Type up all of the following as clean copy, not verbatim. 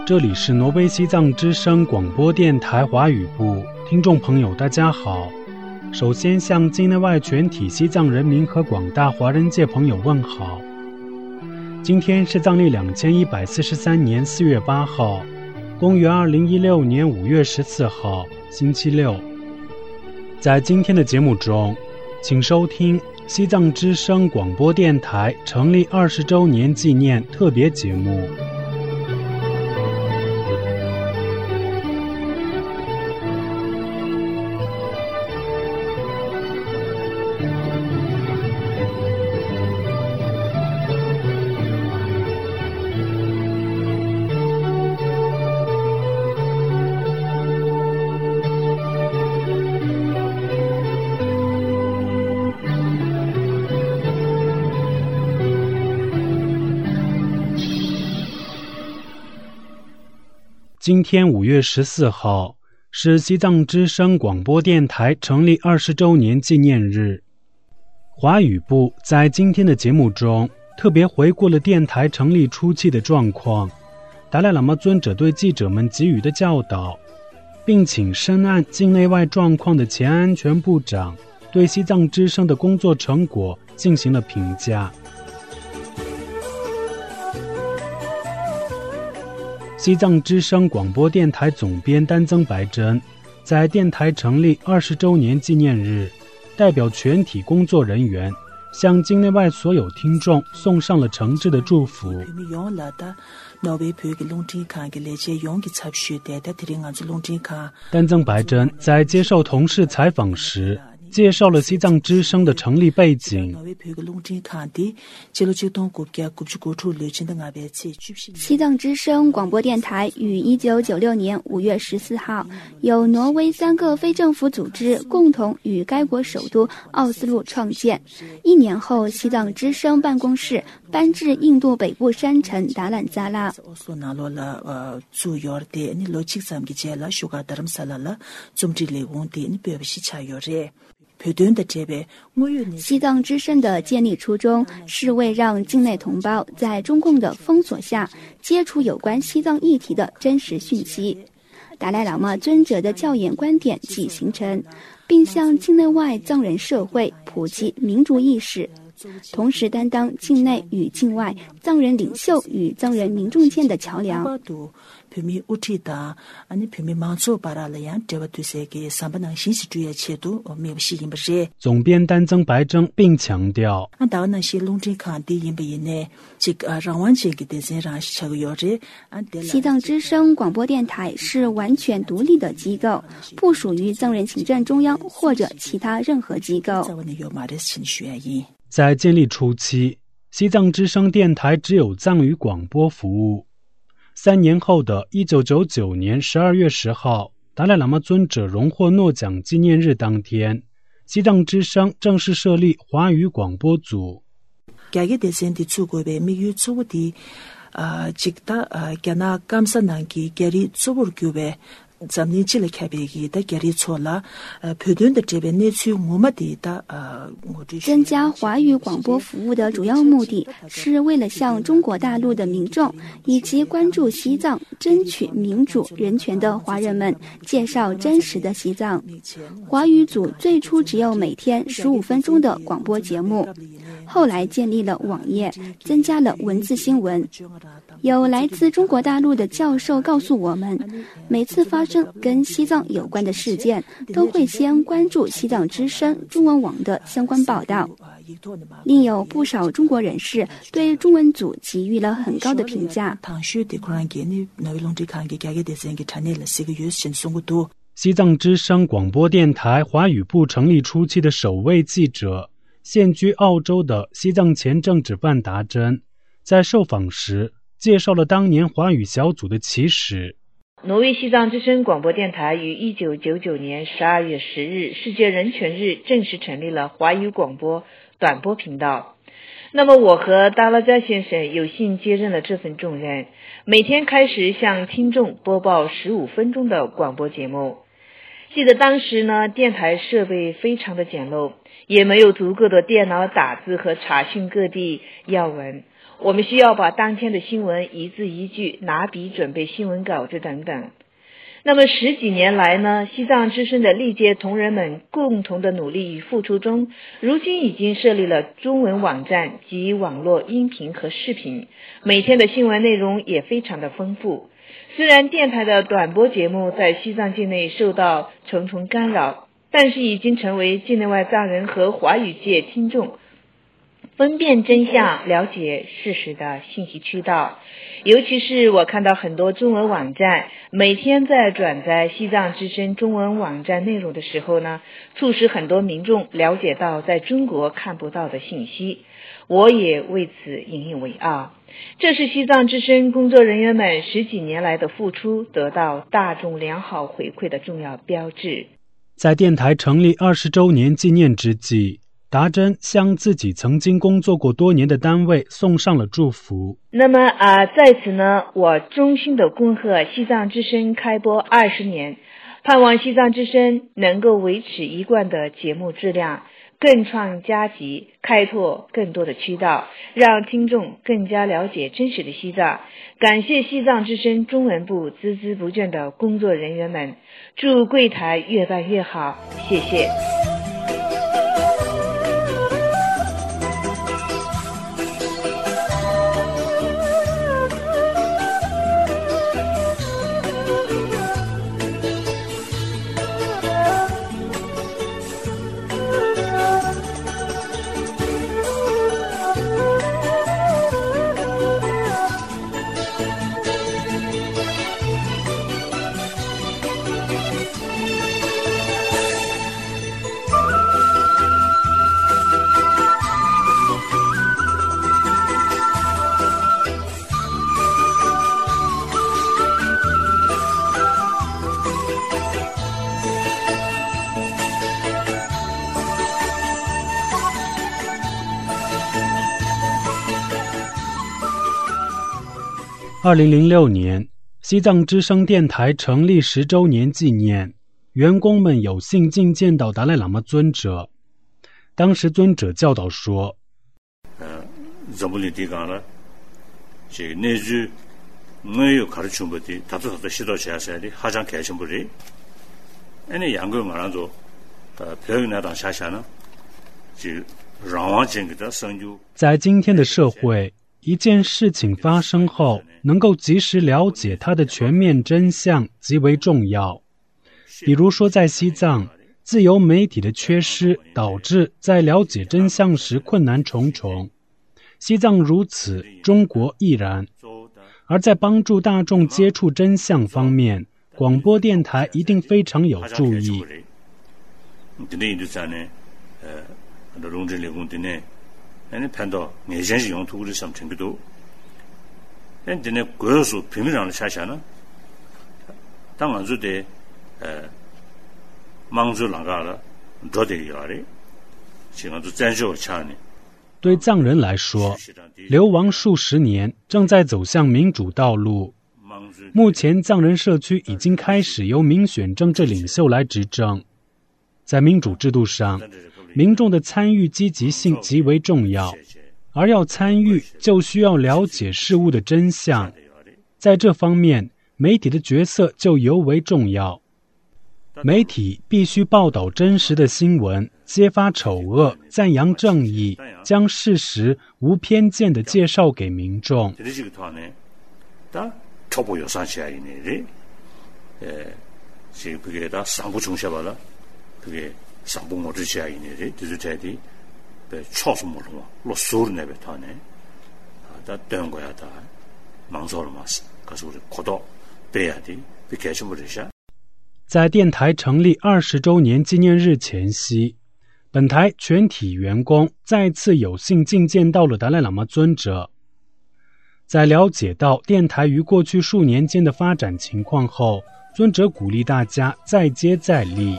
这里是挪威西藏之声广播电台华语部，听众朋友大家好。首先向境内外全体西藏人民和广大华人界朋友问好。今天是藏历2143年4月8号，公元2016年5月14号，星期六。在今天的节目中，请收听西藏之声广播电台成立20周年纪念特别节目。今天5月14号是西藏之声广播电台成立20周年纪念日。华语部在今天的节目中特别回顾了电台成立初期的状况，达赖喇嘛尊者对记者们给予的教导，并请深谙境内外状况的前安全部长对西藏之声的工作成果进行了评价。西藏之声广播电台总编丹增白珍在电台成立20周年纪念日，代表全体工作人员向境内外所有听众送上了诚挚的祝福。丹增白珍在接受同事采访时介绍了西藏之声的成立背景。 西藏之声广播电台于1996年5月14号由挪威3个非政府组织共同与该国首都奥斯陆创建。1年后，西藏之声办公室搬至印度北部山城达兰扎拉。西藏之声的建立初衷是为让境内同胞在中共的封锁下接触有关西藏议题的真实讯息。达赖喇嘛尊者的教研观点即形成，并向境内外藏人社会普及民族意识，同时担当境内与境外藏人领袖与藏人民众间的桥梁。 总编丹增白珍并强调， 西藏之声广播电台是完全独立的机构，不属于藏人行政中央或者其他任何机构。 在建立初期，西藏之声电台只有藏语广播服务。3年后的1999年12月10号，达赖喇嘛尊者荣获诺奖纪念日当天，西藏之声正式设立华语广播组。 增加华语广播服务的主要目的是为了向中国大陆的民众以及关注西藏、争取民主人权的华人们介绍真实的西藏。华语组最初只有每天15分钟的广播节目，后来建立了网页，增加了文字新闻。有来自中国大陆的教授告诉我们，每次发生跟西藏有关的事件，都会先关注西藏之声中文网的相关报道。另有不少中国人士对中文组给予了很高的评价。 西藏之声广播电台华语部成立初期的首位记者，现居澳洲的西藏前政治犯达珍，在受访时介绍了当年华语小组的起始。 挪威西藏之声广播电台于1999年12月10日世界人权日正式成立了华语广播短波频道。那么我和达拉加先生有幸接任了这份重任，每天开始向听众播报15分钟的广播节目。记得当时呢，电台设备非常的简陋，也没有足够的电脑打字和查询各地要闻。 我们需要把当天的新闻一字一句拿笔准备新闻稿子等等。那么10几年来呢，西藏之声的历届同仁们共同的努力与付出中，如今已经设立了中文网站及网络音频和视频，每天的新闻内容也非常的丰富。虽然电台的短播节目在西藏境内受到重重干扰，但是已经成为境内外藏人和华语界听众分辨真相、了解事实的信息渠道。尤其是我看到很多中文网站每天在转载西藏之声中文网站内容的时候呢，促使很多民众了解到在中国看不到的信息，我也为此引以为傲。这是西藏之声工作人员们10几年来的付出得到大众良好回馈的重要标志。 在电台成立20周年纪念之际，达珍向自己曾经工作过多年的单位送上了祝福。 那么在此呢，我衷心的恭贺西藏之声开播20年，盼望西藏之声能够维持一贯的节目质量，更创佳绩，开拓更多的渠道，让听众更加了解真实的西藏。感谢西藏之声中文部孜孜不倦的工作人员们，祝柜台越办越好，谢谢。 2006年，西藏之声电台成立10周年纪念，员工们有幸觐见到达赖喇嘛尊者。当时尊者教导说：在今天的社会，一件事情发生后，能够及时了解它的全面真相极为重要。比如说在西藏，自由媒体的缺失导致在了解真相时困难重重。西藏如此，中国亦然。而在帮助大众接触真相方面，广播电台一定非常有助益。 판도 내전시 용토를 삼천기도 엔드네 고요수 비밀을 차샤나 당한주대 망주 나가라 저대기라리 지금도 전쇼 차니。 对藏人来说，流亡数十年，正在走向民主道路。目前藏人社区已经开始由民选政治领袖来执政。在民主制度上，民众的参与积极性极为重要，而要参与就需要了解事物的真相。在这方面，媒体的角色就尤为重要。媒体必须报道真实的新闻，揭发丑恶，赞扬正义，将事实无偏见地介绍给民众。 상부모주시아이네 디지털이 초스모로 로스르네베타네 다 되는 거야다 망설마스 가서 우리 고도 배야디 비케시무리샤。 在电台成立20周年纪念日前夕，本台全体员工再次有幸觐见到了达赖喇嘛尊者。在了解到电台于过去数年间的发展情况后，尊者鼓励大家再接再厉。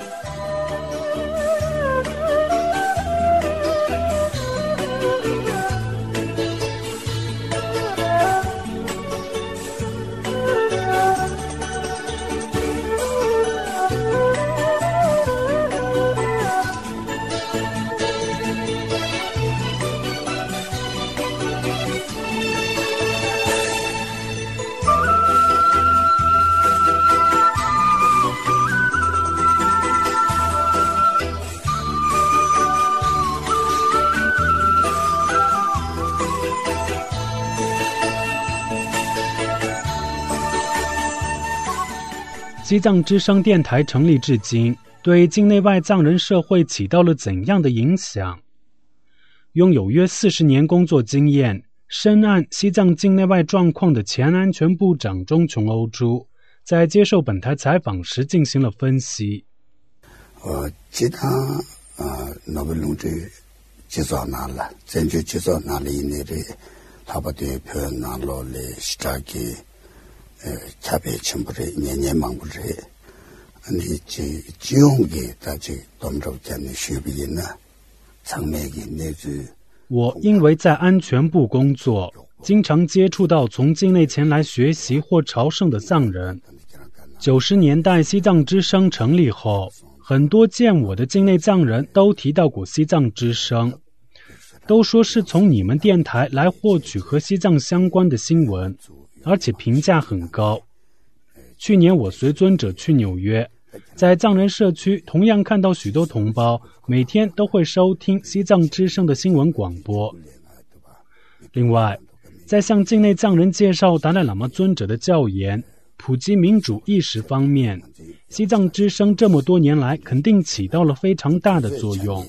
西藏之声电台成立至今，对境内外藏人社会起到了怎样的影响？拥有约40年工作经验、深谙西藏境内外状况的前安全部长钟琼欧珠，在接受本台采访时进行了分析。 其他노벨 농지 제조 나라, 전주 제조 나라인의 타바데 표현나로의 시작이 차배 첨부를 년년망부를 아니 지용기 다지 dom적자는 쉬비나 장맥이 내지。 我因为在安全部工作，经常接触到从境内前来学习或朝圣的藏人。90年代西藏之声成立后，很多见我的境内藏人都提到过西藏之声，都说是从你们电台来获取和西藏相关的新闻，而且评价很高。去年我随尊者去纽约，在藏人社区同样看到许多同胞每天都会收听西藏之声的新闻广播。另外，在向境内藏人介绍达赖喇嘛尊者的教言、普及民主意识方面，西藏之声这么多年来肯定起到了非常大的作用。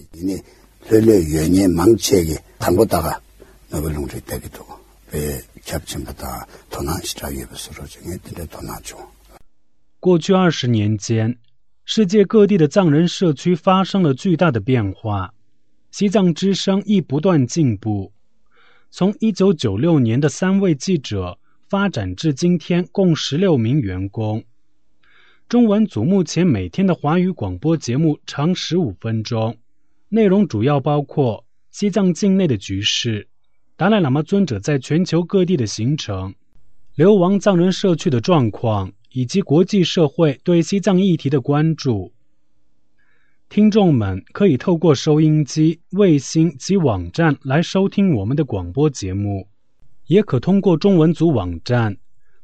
过去20年间，世界各地的藏人社区发生了巨大的变化，西藏之声亦不断进步。从1996年的3位记者发展至今天共16名员工。中文组目前每天的华语广播节目长15分钟，内容主要包括西藏境内的局势、达赖喇嘛尊者在全球各地的行程、流亡藏人社区的状况，以及国际社会对西藏议题的关注。听众们可以透过收音机、卫星及网站来收听我们的广播节目，也可通过中文组网站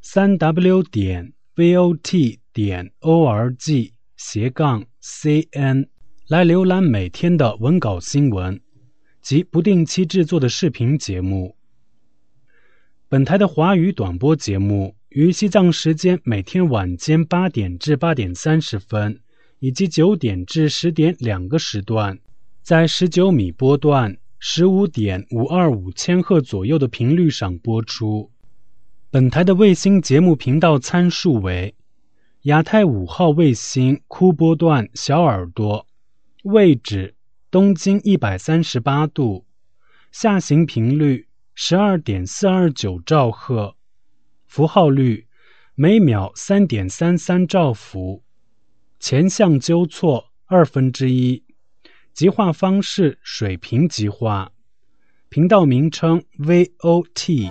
3w.vot.org/cn 来浏览每天的文稿新闻及不定期制作的视频节目。本台的华语短播节目于西藏时间每天晚间8点至8点30分，以及9点至10点2个时段，在19米波段 15.525 千赫左右的频率上播出。本台的卫星节目频道参数为亚太5号卫星枯波段小耳朵，位置东经138度，下行频率 12.429 兆赫，符号率每秒 3.33 兆伏，前向纠错1/2，极化方式水平极化，频道名称 VOT。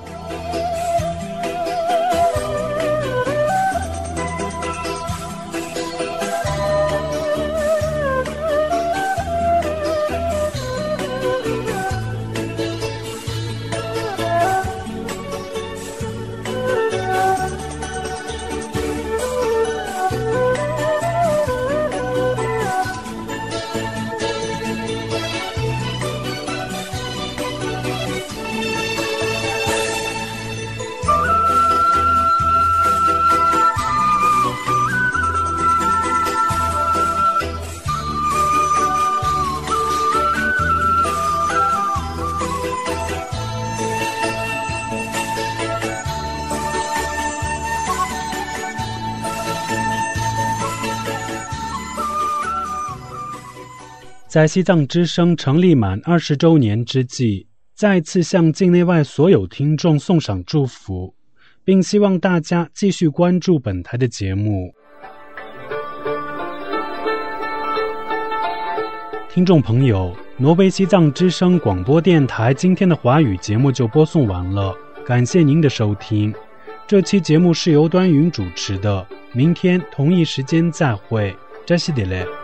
在西藏之声成立满20周年之际，再次向境内外所有听众送上祝福，并希望大家继续关注本台的节目。听众朋友，挪威西藏之声广播电台今天的华语节目就播送完了，感谢您的收听。这期节目是由端云主持的，明天同一时间再会，扎西德勒。